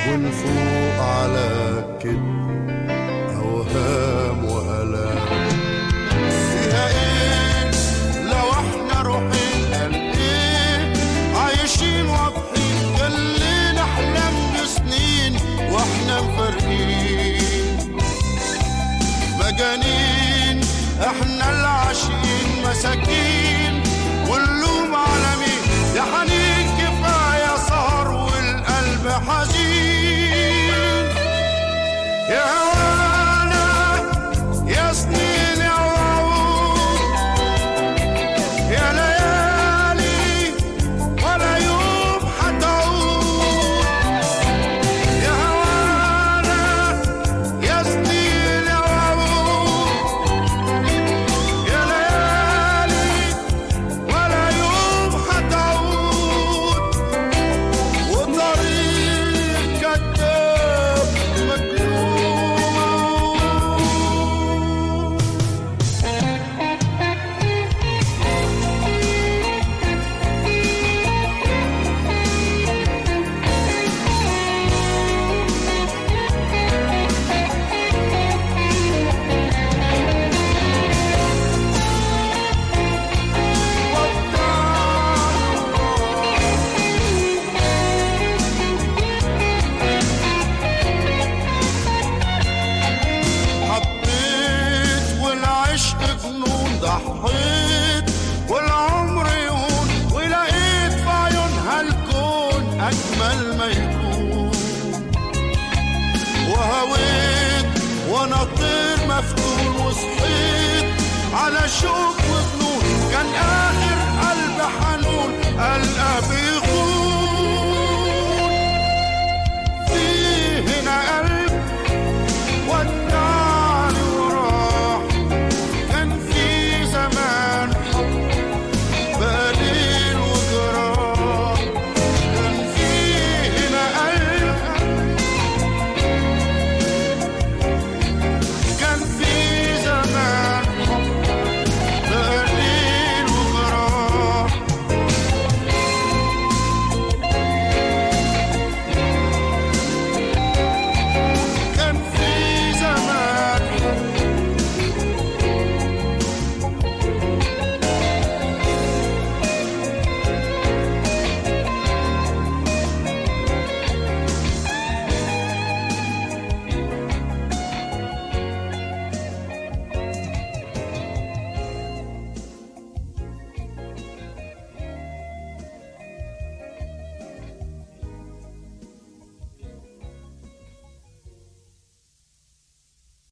ونفوق على كده أوهام وآلام. فيها إيه لو إحنا روحين قال إيه عايشين واضحين اللي نحلم بسنين وإحنا مفارقين مجانين إحنا العاشقين مساكين واللوم على مين يا حنين كفاية سهر والقلب حزين يا هوانا يا سنين يا وعود يا ليالي ولا يوم حتعود يا هوانا يا سنين يا وعود يا ليالي ولا يوم حتعود وطريق كذاب مكتوب. حبيت والعشق جنون ضحيت والعمر يهون ولقيت في عيونها الكون أجمل ما يكون وهويت وانا طير مفتون وصحيت على شوق وجنون كان آخر قلب حنون ألقى بيخون